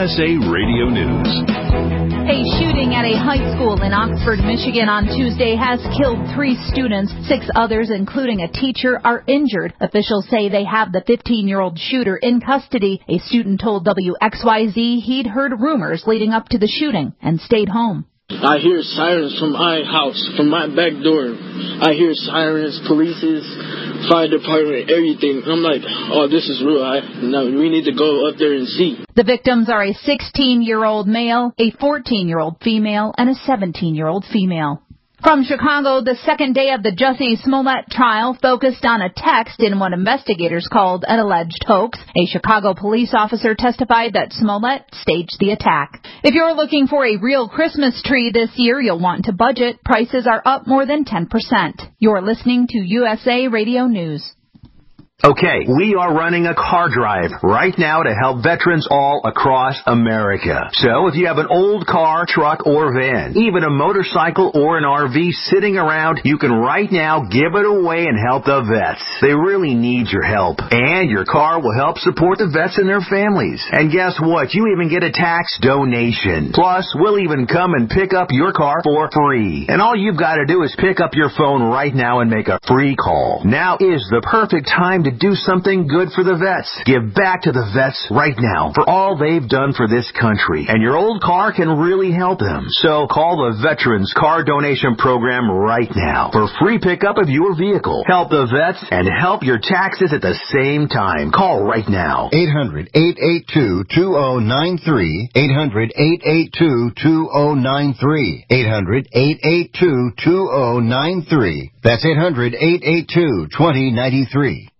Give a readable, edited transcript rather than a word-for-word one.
USA Radio News. A shooting at a high school in Oxford, Michigan on Tuesday has killed 3 students. 6 others, including a teacher, are injured. Officials say they have the 15-year-old shooter in custody. A student told WXYZ he'd heard rumors leading up to the shooting and stayed home. I hear sirens from my house, from my back door. I hear sirens, polices, fire department, everything. I'm like, oh, this is real. We need to go up there and see. The victims are a 16-year-old male, a 14-year-old female, and a 17-year-old female. From Chicago, the second day of the Jussie Smollett trial focused on a text in what investigators called an alleged hoax. A Chicago police officer testified that Smollett staged the attack. If you're looking for a real Christmas tree this year, you'll want to budget. Prices are up more than 10%. You're listening to USA Radio News. Okay, we are running a car drive right now to help veterans all across America. So if you have an old car, truck, or van, even a motorcycle or an RV sitting around, you can right now give it away and help the vets. They really need your help. And your car will help support the vets and their families. And guess what? You even get a tax donation. Plus, we'll even come and pick up your car for free. And all you've got to do is pick up your phone right now and make a free call. Now is the perfect time to do something good for the vets. Give back to the vets right now for all they've done for this country. And your old car can really help them. So call the Veterans Car Donation Program right now for free pickup of your vehicle. Help the vets and help your taxes at the same time. Call right now. 800-882-2093. 800-882-2093. 800-882-2093. That's 800-882-2093.